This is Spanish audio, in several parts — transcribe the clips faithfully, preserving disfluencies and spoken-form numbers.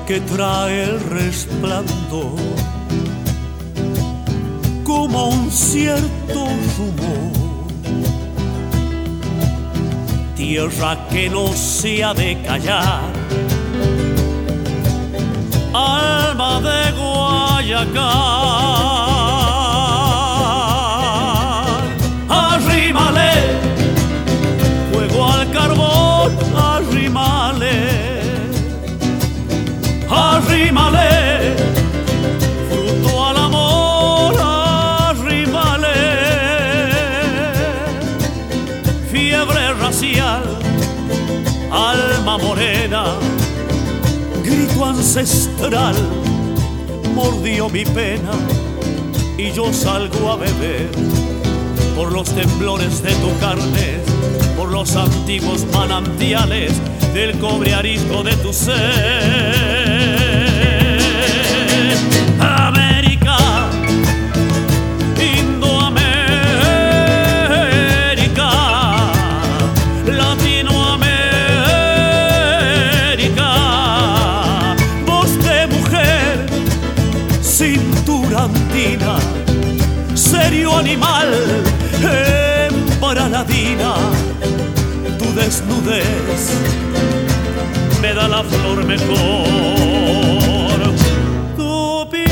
que trae el resplandor como un cierto rumor. Tierra que no se ha de callar, alma de Guayacán. Arrímale fuego al carbón, arrímale, arrímale fruto al amor, arrímale fiebre racial, alma morena, grito ancestral, mordió mi pena y yo salgo a beber por los temblores de tu carne, por los antiguos manantiales del cobre arisco de tu ser. América, Indoamérica, Latinoamérica, voz de mujer, cintura andina, serio animal, hembra ladina. Tu desnudez me da la flor mejor, tu piel.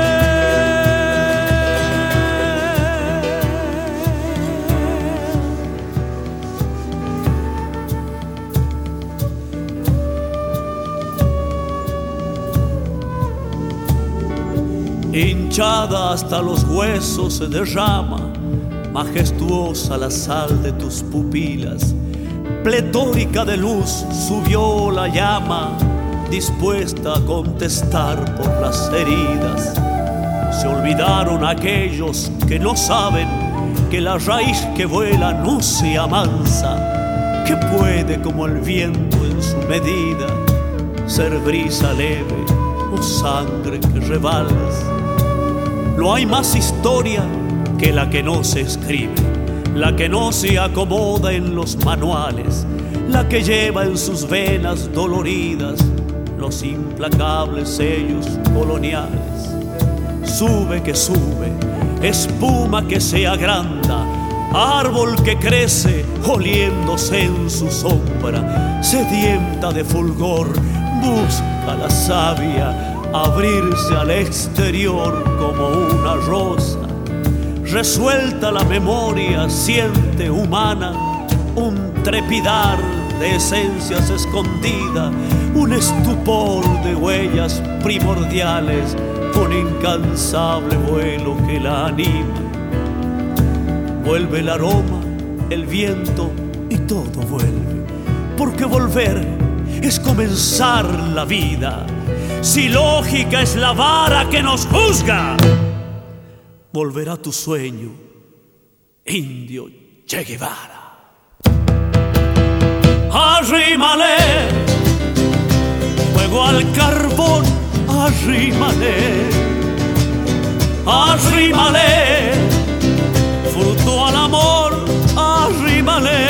Hinchada hasta los huesos se derrama, majestuosa la sal de tus pupilas, pletórica de luz subió la llama, dispuesta a contestar por las heridas. Se olvidaron aquellos que no saben que la raíz que vuela no se amansa, que puede como el viento en su medida ser brisa leve o sangre que rebalsa. No hay más historia que la que no se escribe, la que no se acomoda en los manuales, la que lleva en sus venas doloridas los implacables sellos coloniales. Sube que sube, espuma que se agranda, árbol que crece oliéndose en su sombra, sedienta de fulgor, busca la savia abrirse al exterior como una rosa. Resuelta la memoria, siente humana un trepidar de esencias escondidas, un estupor de huellas primordiales, un incansable vuelo que la anima. Vuelve el aroma, el viento y todo vuelve, porque volver es comenzar la vida. Si lógica es la vara que nos juzga, volverá tu sueño, indio Che Guevara. Arrímale fuego al carbón, arrímale, arrímale fruto al amor, arrímale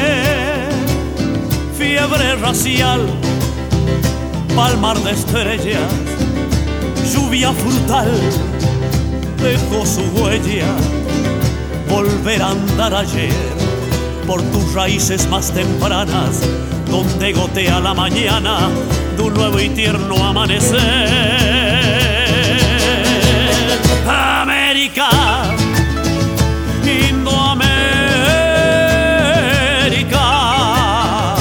fiebre racial, palmar de estrellas, lluvia frutal, dejó su huella, volver a andar ayer por tus raíces más tempranas, donde gotea la mañana de un nuevo y tierno amanecer. América, Indoamérica,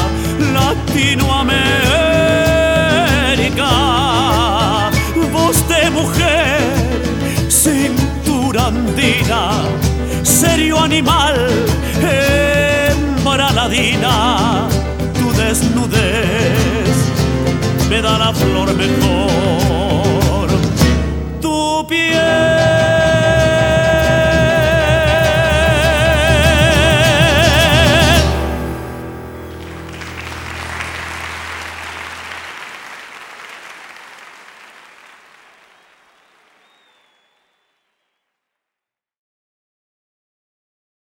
Latinoamérica, voz de mujer, cintura andina, serio animal, hembra ladina. Tu desnudez me da la flor mejor, tu piel.